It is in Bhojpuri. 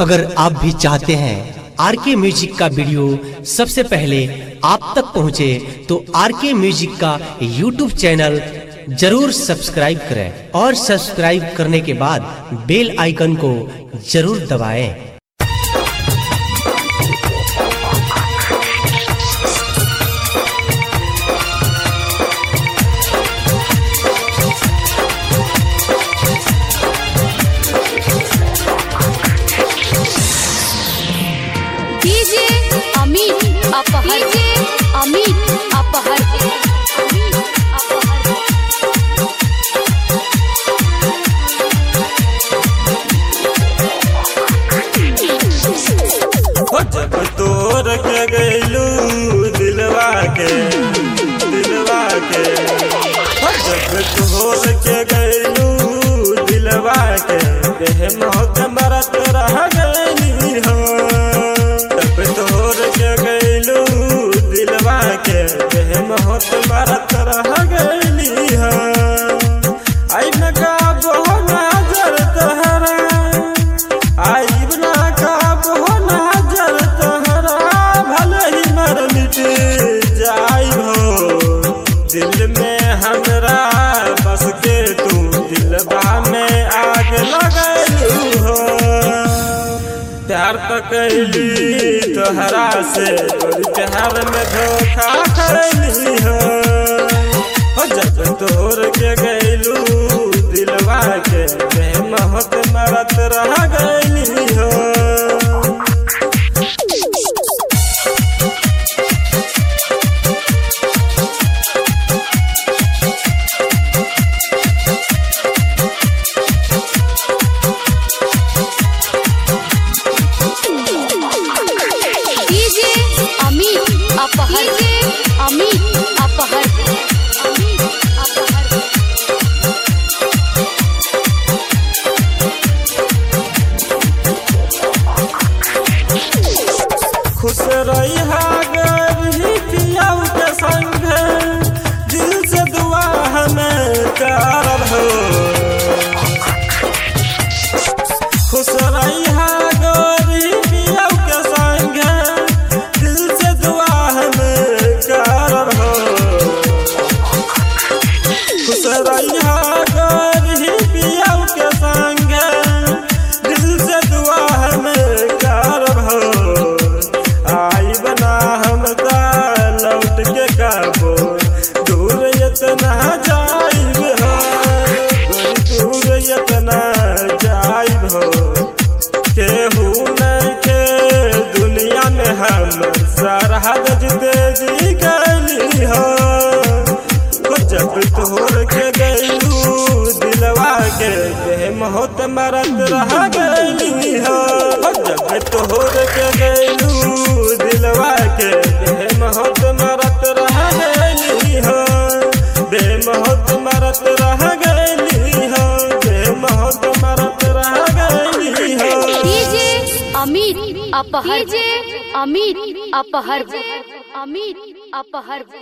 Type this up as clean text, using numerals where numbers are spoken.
अगर आप भी चाहते हैं आरके म्यूजिक का वीडियो सबसे पहले आप तक पहुंचे तो आरके म्यूजिक का यूट्यूब चैनल जरूर सब्सक्राइब करें और सब्सक्राइब करने के बाद बेल आइकन को जरूर दबाएं। जब तोर के गैलू दिलवा के जब तोर के गैलू दिलवा के मौत मरत रह गई हो। जब तोर के गैलू दिलवा के मौत मरत रह गई हो। आई का बहु नजर तहरा आई बना का बहु नजर तहरा भले ही मर मिट जाई हो। दिल में हमरा बस के तू दिलवा में आग लगलू हो। प्यार तो कैली तोहरा से प्यार में धोखा कैली हो। जब तोर के गैलू दिलवा के मौत मरत रह गई हो। खुश रही पियाऊ के संग दिल से दुआ हमें करब हो। खुश रही पियाऊ के संग दिल से दुआ हमें करब हो। खुश रही पियाऊ के संग दिल से दुआ हमें करब हो। आई बना हम लौट के काबो दूर इतना जाइब हो। दूर इतना जाइब हो। केहू नहीं के दुनिया में हम सरहद तेजी गली हो। जब तोर के गैलू दिलवा के मौत मरत रह गई हो। जब तोर के गैलू दिलवा के मौत मरत रह गई हो। बेमौत मरत रह गई हो। बेमौत मरत रह गई हो। डीजे अमित अपहर, डीजे अमित अपहर, अमित अपहर।